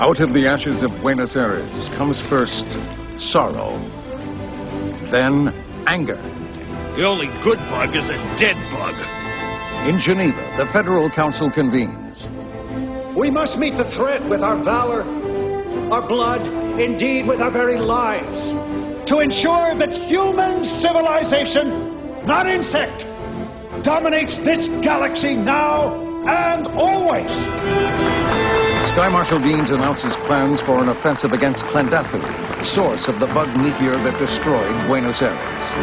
Out of the ashes of Buenos Aires comes first sorrow, then anger. The only good bug is a dead bug. In Geneva, the Federal Council convenes. We must meet the threat with our valor, our blood, indeed with our very lives, to ensure that human civilization, not insect, dominates this galaxy now and always. Sky Marshal Deans announces plans for an offensive against Klendathu, source of the bug meteor that destroyed Buenos Aires.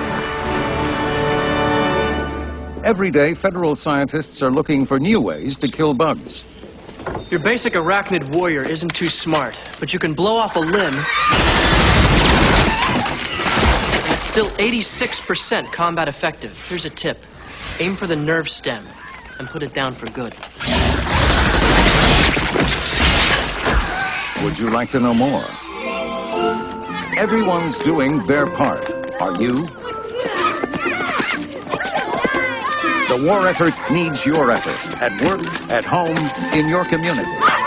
Every day, federal scientists are looking for new ways to kill bugs. Your basic arachnid warrior isn't too smart, but you can blow off a limb, and it's still 86% combat effective. Here's a tip. Aim for the nerve stem and put it down for good. Would you like to know more? Everyone's doing their part. Are you? The war effort needs your effort. At work, at home, in your community.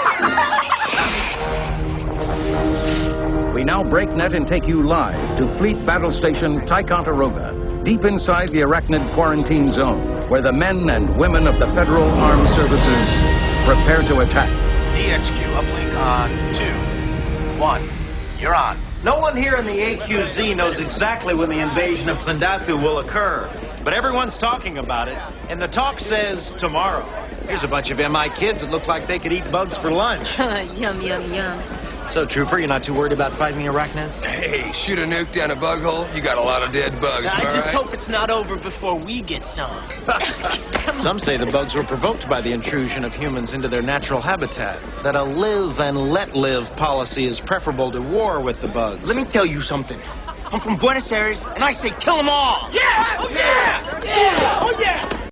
We now break net and take you live to Fleet Battle Station Ticonderoga, deep inside the Arachnid Quarantine Zone, where the men and women of the Federal Armed Services prepare to attack. DXQ, uplink on 2, 1, you're on. No one here in the AQZ knows exactly when the invasion of Klendathu will occur, but everyone's talking about it, and the talk says tomorrow. Here's a bunch of MI kids that look like they could eat bugs for lunch. Yum, yum, yum. So, Trooper, you're not too worried about fighting the arachnids? Hey, shoot a nuke down a bug hole, you got a lot of dead bugs, I just right? hope it's not over before we get some. Some say the bugs were provoked by the intrusion of humans into their natural habitat, that a live and let live policy is preferable to war with the bugs. Let me tell you something. I'm from Buenos Aires, and I say kill them all! Yeah! Oh, yeah! Yeah! Oh, yeah!